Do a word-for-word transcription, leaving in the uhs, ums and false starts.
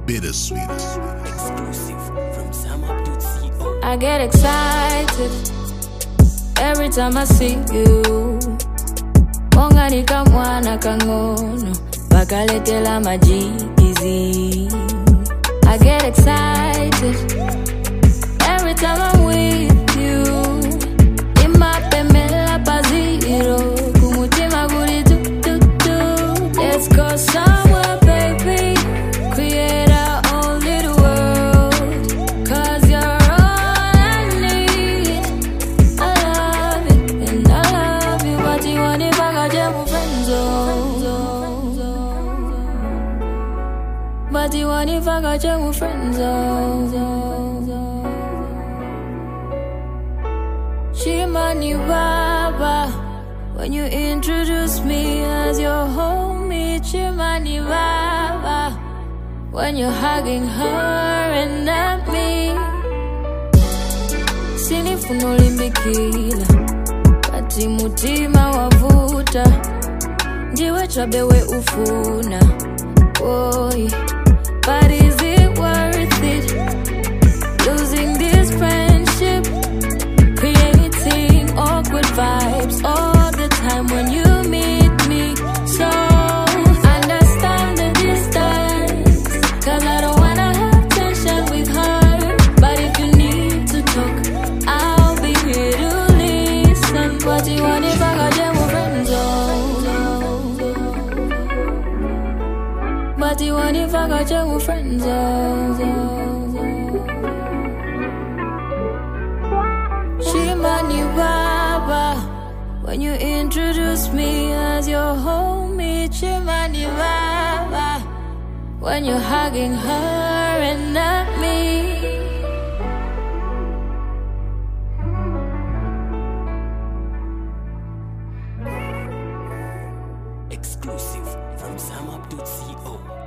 Bittersweet. Exclusive from Sam up to C O. I get excited every time I see you. Monga ni kamwana kangono bakaletela majizi. I get excited every time I'm with you. Imapemela paziro kumutima guri tu tu tu. Let's go somewhere, baby. Create our own little world, 'cause you're all I need. I love it and I love you, but you want it back, I just move friends on. But you want it back, I just move friends on. Shimani Baba, when you introduce me as your homie. Shimani Baba, when you're hugging her and not me. Sinifuno limbikila kati mutima wavuta, ndiwe chabewe ufuna. Boy, but is it worth it? Losing this friendship, creating awkward vibes all the time when you meet me. So understand the distance, 'cause I don't wanna have tension with her. But if you need to talk, I'll be here to listen. But you want it back, I just move friends on. But you want it back, I just move friends on. Shimani Baba, when you introduce me as your homie. Shimani Baba, when you're hugging her and not me. Exclusive from Sam up to C O.